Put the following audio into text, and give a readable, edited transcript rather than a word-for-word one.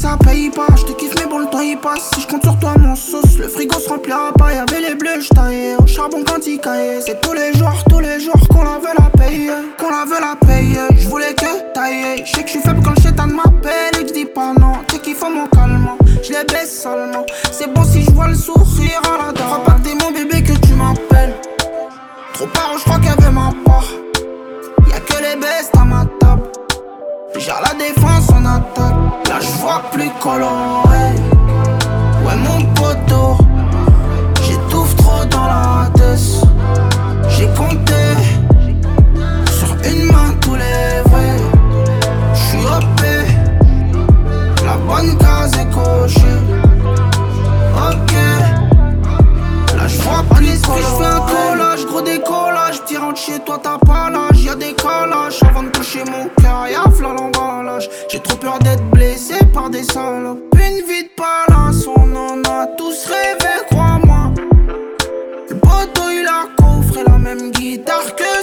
ça paye pas. J'te kiffe mais bon le temps il passe. Si j'compte sur toi mon sauce, le frigo se remplira pas. Y'avait les bleus, j'taillais au charbon quand il caillait. C'est tous les jours qu'on la veut la payer. Qu'on la veut la payer. J'voulais que tailler. J'sais que j'suis faible quand le chétan m'appelle et j'dis pas non. T'sais qu'il faut mon calme. J'les baisse seulement. C'est bon si j'vois le sourire à la dame. Crois pas que t'es mon bébé que tu m'appelles. Trop paro, j'crois qu'elle veut ma part. Y'a que les bestes à ma table. Gère la défense en attaque. Là j'vois plus coloré. Ouais mon poteau, j'étouffe trop dans la tête. J'ai compté sur une main tous les vrais. J'suis OP, la bonne case est cochée. Ok, là j'vois plus coloré. J'fais un collage, gros décollage. Petit rentre chez toi t'as pas l'âge. Y'a des calages avant de toucher mon cœur. Y'a flan l'emballage. J'ai trop peur d'être blessé par des salopes. Une vie de palace, on en a tous rêvé, crois-moi. Le poteau il a coffré la même guitare que